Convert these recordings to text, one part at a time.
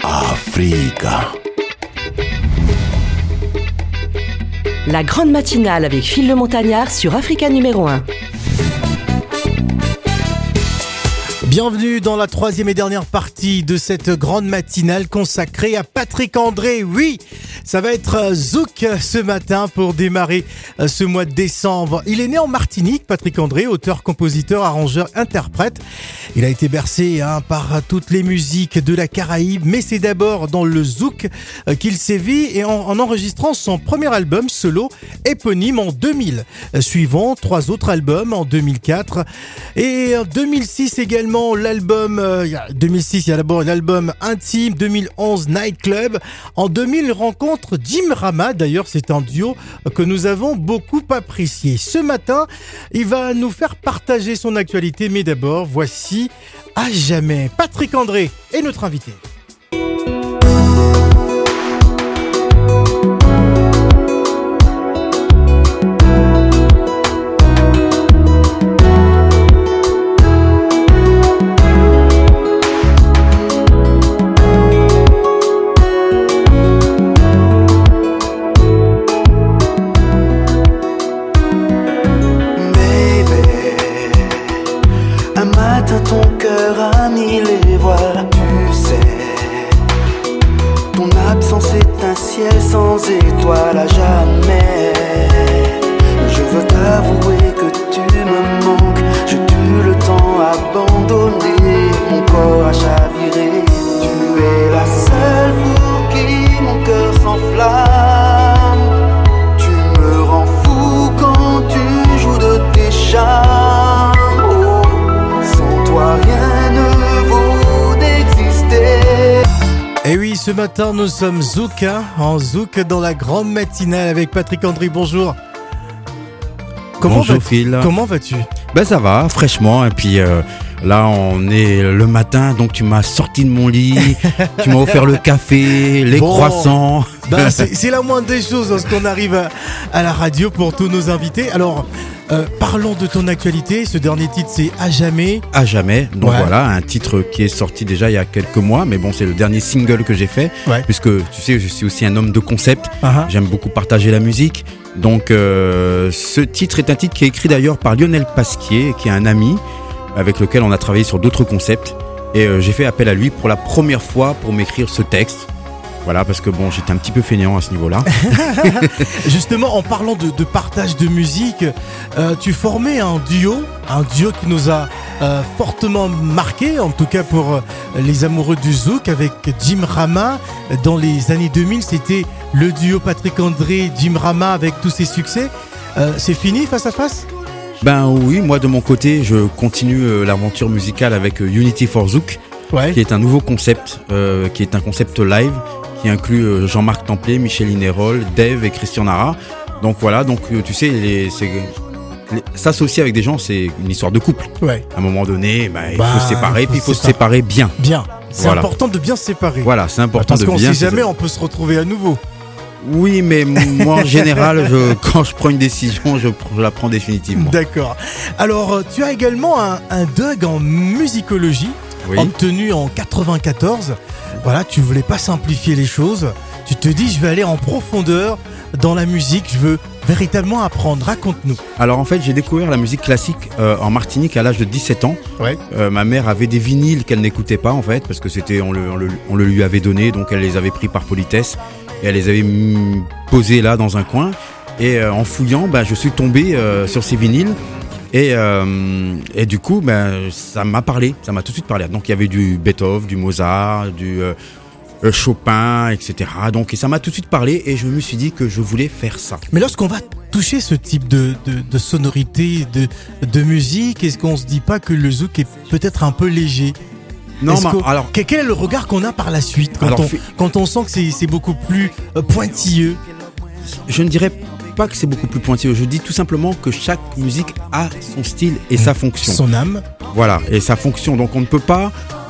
Africa. La grande matinale avec Phil le Montagnard sur Africa numéro 1. Bienvenue dans la troisième et dernière partie de cette grande matinale consacrée à Patrick André. Oui, ça va être Zouk ce matin pour démarrer ce mois de décembre. Il est né en Martinique, Patrick André, auteur, compositeur, arrangeur, interprète. Il a été bercé par toutes les musiques de la Caraïbe, mais c'est d'abord dans le Zouk qu'il sévit et en enregistrant son premier album solo éponyme en 2000. Suivant 3 autres albums en 2004 et en 2006 également. L'album 2006, il y a d'abord l'album Intime, 2011 Nightclub. En 2000, il rencontre Jim Rama. D'ailleurs, c'est un duo que nous avons beaucoup apprécié. Ce matin, il va nous faire partager son actualité. Mais d'abord, voici À jamais. Patrick André est notre invité. Sans étoiles à jamais. Je veux t'avouer que tu me manques. Je tue le temps abandonné. Mon corps a chaviré. Tu es la seule pour qui mon cœur s'enflamme. Tu me rends fou quand tu joues de tes charmes. Oh, sans toi rien ne vaut d'exister. Et oui, ce matin, nous sommes Zouk, en Zouk dans la grande matinale avec Patrick André. Bonjour. Bonjour Phil. Comment vas-tu ? Ben ça va, fraîchement. Et puis là, on est le matin, donc tu m'as sorti de mon lit, tu m'as offert le café, les croissants. Ben, c'est la moindre des choses lorsqu'on arrive à la radio pour tous nos invités. Alors, parlons de ton actualité. Ce dernier titre, c'est À jamais. À jamais. Donc voilà, un titre qui est sorti déjà il y a quelques mois. Mais bon, c'est le dernier single que j'ai fait. Ouais. Puisque tu sais, je suis aussi un homme de concept. Uh-huh. J'aime beaucoup partager la musique. Donc ce titre est un titre qui est écrit d'ailleurs par Lionel Pasquier, qui est un ami avec lequel on a travaillé sur d'autres concepts. Et j'ai fait appel à lui pour la première fois pour m'écrire ce texte. Voilà, parce que bon, j'étais un petit peu fainéant à ce niveau-là. Justement, en parlant de partage de musique, tu formais un duo qui nous a fortement marqué, en tout cas pour les amoureux du Zouk, avec Jim Rama. Dans les années 2000, c'était le duo Patrick André, Jim Rama avec tous ses succès. C'est fini face à face ? Ben oui, moi de mon côté, je continue l'aventure musicale avec Unity for Zouk, qui est un nouveau concept, qui est un concept live, qui inclut Jean-Marc Templier, Michel Inérol, Dave et Christian Nara. Donc voilà, donc tu sais, s'associer avec des gens, c'est une histoire de couple. Ouais. À un moment donné, il faut se séparer, puis il faut se séparer bien. Bien. C'est important de bien se séparer. Voilà, c'est important de bien. Parce qu'on ne sait jamais, on peut se retrouver à nouveau. Oui, mais moi en général, quand je prends une décision, je la prends définitivement. D'accord. Alors, tu as également un DUG en musicologie, obtenu en 94. Voilà, tu voulais pas simplifier les choses. Tu te dis, je vais aller en profondeur dans la musique, je veux véritablement apprendre. Raconte-nous. Alors en fait, j'ai découvert la musique classique en Martinique à l'âge de 17 ans. Ouais. Ma mère avait des vinyles qu'elle n'écoutait pas en fait, parce que on le lui avait donné, donc elle les avait pris par politesse et elle les avait posés là dans un coin. Et en fouillant, je suis tombé sur ces vinyles. Et du coup, ça m'a parlé, ça m'a tout de suite parlé. Donc il y avait du Beethoven, du Mozart, du Chopin, etc. Donc et ça m'a tout de suite parlé et je me suis dit que je voulais faire ça. Mais lorsqu'on va toucher ce type de sonorité, de musique, est-ce qu'on se dit pas que le zouk est peut-être un peu léger ? Non, alors quel est le regard qu'on a par la suite quand on sent que c'est beaucoup plus pointilleux ? Je ne dirais pas que c'est beaucoup plus pointilleux. Je dis tout simplement que chaque musique a son style et sa fonction. Son âme. Voilà, et sa fonction. Donc on ne peut pas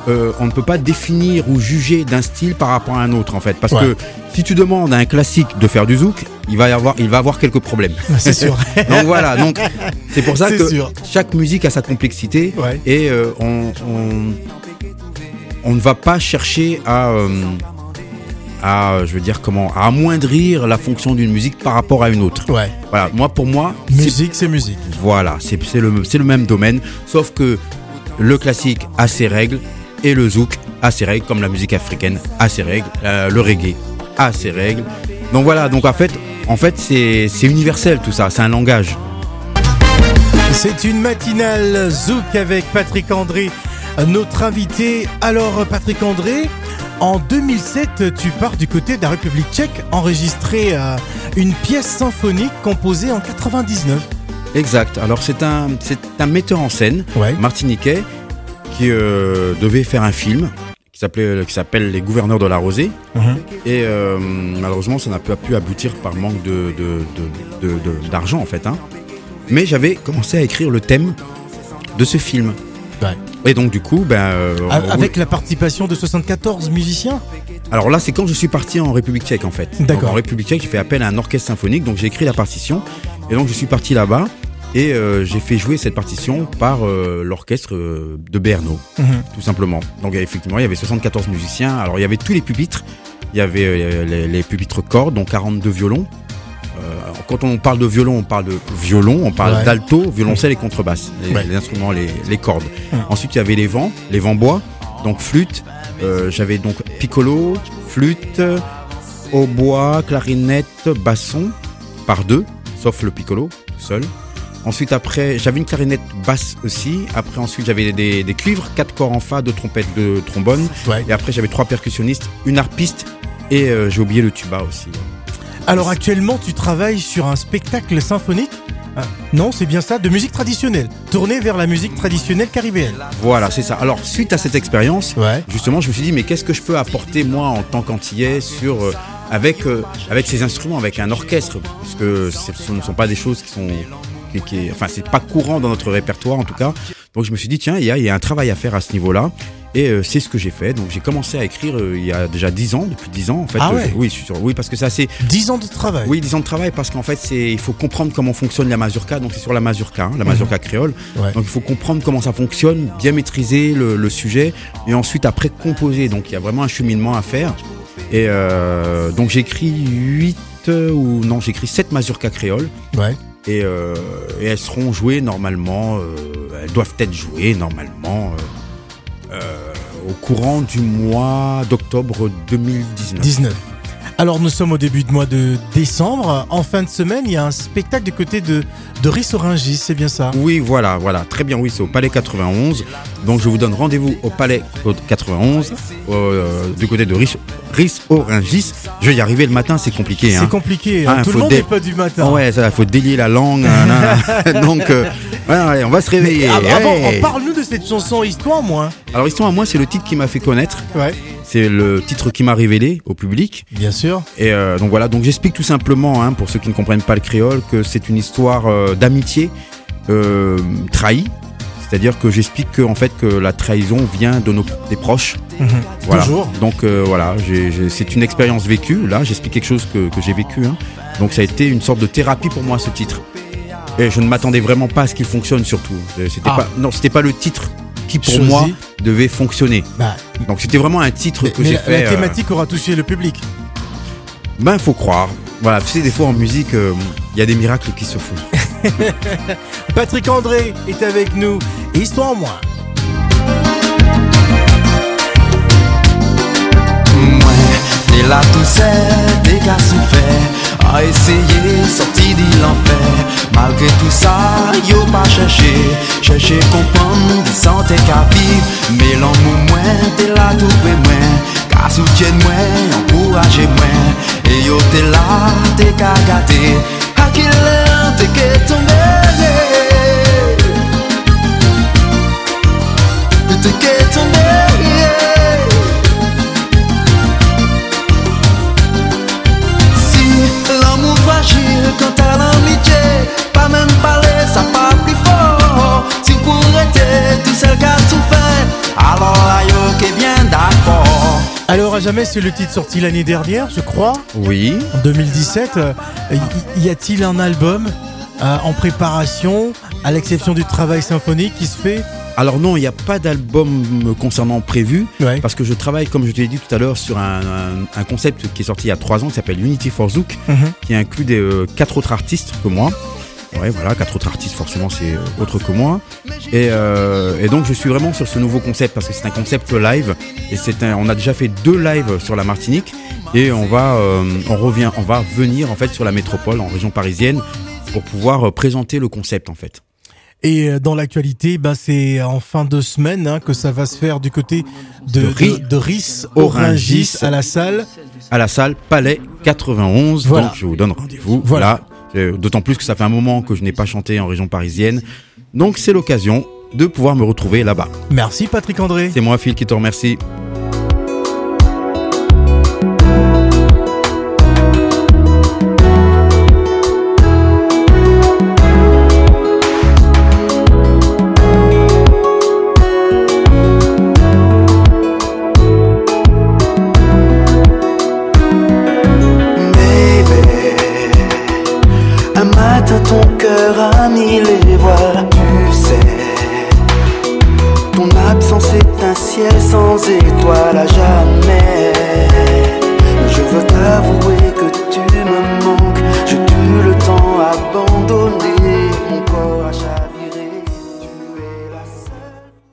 définir ou juger d'un style par rapport à un autre en fait. Parce que si tu demandes à un classique de faire du zouk, il va avoir quelques problèmes. C'est sûr. Donc voilà, c'est pour ça que chaque musique a sa complexité et on ne va pas chercher à amoindrir la fonction d'une musique par rapport à une autre. Ouais. Voilà, pour moi, musique, c'est musique. Voilà, c'est le même domaine, sauf que le classique a ses règles et le zouk a ses règles, comme la musique africaine a ses règles, le reggae a ses règles. Donc voilà, donc en fait, c'est universel tout ça, c'est un langage. C'est une matinale zouk avec Patrick André, notre invité. Alors Patrick André, en 2007, tu pars du côté de la République tchèque enregistrer une pièce symphonique composée en 99. Exact. Alors c'est un metteur en scène martiniquais qui devait faire un film qui s'appelle Les Gouverneurs de la Rosée. Et malheureusement ça n'a pas pu aboutir par manque d'argent en fait. Mais j'avais commencé à écrire le thème de ce film. Ouais. Et donc du coup, avec la participation de 74 musiciens. Alors là, c'est quand je suis parti en République tchèque en fait. D'accord. Donc, en République tchèque, j'ai fait appel à un orchestre symphonique, donc j'ai écrit la partition. Et donc je suis parti là-bas et j'ai fait jouer cette partition par l'orchestre de Berno, tout simplement. Donc effectivement, il y avait 74 musiciens. Alors il y avait tous les pupitres. Il y avait les pupitres cordes, donc 42 violons. Quand on parle de violon, on parle d'alto, violoncelle et contrebasse, les instruments, les cordes. Ensuite, il y avait les vents bois, donc flûte. J'avais donc piccolo, flûte, hautbois, clarinette, basson, par deux, sauf le piccolo, tout seul. Ensuite, après, j'avais une clarinette basse aussi. Après, ensuite, j'avais des cuivres, 4 corps en fa, 2 trompettes, 2 trombones. Et après, j'avais 3 percussionnistes, une harpiste et j'ai oublié le tuba aussi. Alors actuellement, tu travailles sur un spectacle symphonique ? Non, c'est bien ça, de musique traditionnelle, tourné vers la musique traditionnelle caribéenne. Voilà, c'est ça. Alors, suite à cette expérience, justement, je me suis dit, mais qu'est-ce que je peux apporter, moi, en tant qu'antillais, avec ces instruments, avec un orchestre, puisque ce ne sont pas des choses qui sont... Enfin, c'est pas courant dans notre répertoire, en tout cas. Donc, je me suis dit, tiens, il y a un travail à faire à ce niveau-là. Et c'est ce que j'ai fait. Donc j'ai commencé à écrire il y a déjà 10 ans, depuis 10 ans en fait. Ah ouais. Oui, je suis sûr. Oui, parce que c'est assez... 10 ans de travail. Oui, 10 ans de travail parce qu'en fait, il faut comprendre comment fonctionne la mazurka. Donc c'est sur la mazurka, la mazurka créole. Ouais. Donc il faut comprendre comment ça fonctionne, bien maîtriser le sujet et ensuite après composer. Donc il y a vraiment un cheminement à faire. Et donc j'ai écrit 7 mazurkas créoles. Ouais. Et elles seront jouées normalement, elles doivent être jouées normalement au courant du mois d'octobre 2019. Alors nous sommes au début du mois de décembre. En fin de semaine, il y a un spectacle du côté de Ris-Orangis, c'est bien ça ? Oui, voilà, très bien, oui, c'est au Palais 91. Donc je vous donne rendez-vous au Palais 91, du côté de Ris-Orangis. Je vais y arriver le matin, c'est compliqué. C'est compliqué, tout le monde n'est pas du matin. Ouais, ça, faut délier la langue. Donc, on va se réveiller. Avant, parle-nous de cette chanson Histoire à moi. Alors Histoire à moi, c'est le titre qui m'a fait connaître. Ouais. C'est le titre qui m'a révélé au public. Bien sûr. Et donc voilà, donc j'explique tout simplement, pour ceux qui ne comprennent pas le créole, que c'est une histoire d'amitié trahie. C'est-à-dire que j'explique que la trahison vient des proches. Voilà. Toujours. Donc voilà, c'est une expérience vécue. Là, j'explique quelque chose que j'ai vécu. Donc ça a été une sorte de thérapie pour moi, ce titre. Et je ne m'attendais vraiment pas à ce qu'il fonctionne surtout. C'était pas le titre qui pour moi devait fonctionner. Donc c'était vraiment un titre que j'ai fait. La thématique aura touché le public. Faut croire. Voilà, tu sais, des fois en musique, il y a des miracles qui se font. Patrick André est avec nous. Histoire en moi. Moi, t'es là tout seul, t'es qu'à souffert, à essayer sortir de l'enfer. Malgré tout ça, yo pas chercher comprendre, de santé qu'à vivre. Mais l'amour moins, t'es là tout près moins, qu'à soutien moins, encourager moins. Et yo t'es là, t'es qu'à gâter, à qui l'air, t'es qu'à tomber. T'es qu'à tomber. Quand à l'amitié, pas même parler, ça pas plus fort. Si pour être tout seul qui a souffert, alors là yo qui est bien d'accord. Alors à jamais, c'est le titre sorti l'année dernière, je crois. Oui. En 2017. Y a-t-il un album en préparation, à l'exception du travail symphonique qui se fait? Alors non, il n'y a pas d'album concernant prévu, parce que je travaille, comme je te l'ai dit tout à l'heure, sur un concept qui est sorti il y a 3 ans, qui s'appelle Unity for Zouk, qui inclut 4 autres artistes que moi. Ouais, voilà, 4 autres artistes, forcément, c'est autre que moi. Et donc, je suis vraiment sur ce nouveau concept, parce que c'est un concept live, et on a déjà fait 2 lives sur la Martinique, et on va venir, en fait, sur la métropole, en région parisienne, pour pouvoir présenter le concept, en fait. Et dans l'actualité, c'est en fin de semaine que ça va se faire du côté de Ris Orangis à la salle. À la salle Palais 91. Voilà. Donc je vous donne rendez-vous. Voilà. D'autant plus que ça fait un moment que je n'ai pas chanté en région parisienne. Donc c'est l'occasion de pouvoir me retrouver là-bas. Merci Patrick André. C'est moi Phil qui te remercie. Ton cœur a mis les voiles, tu sais. Ton absence est un ciel sans étoiles à jamais. Je veux t'avouer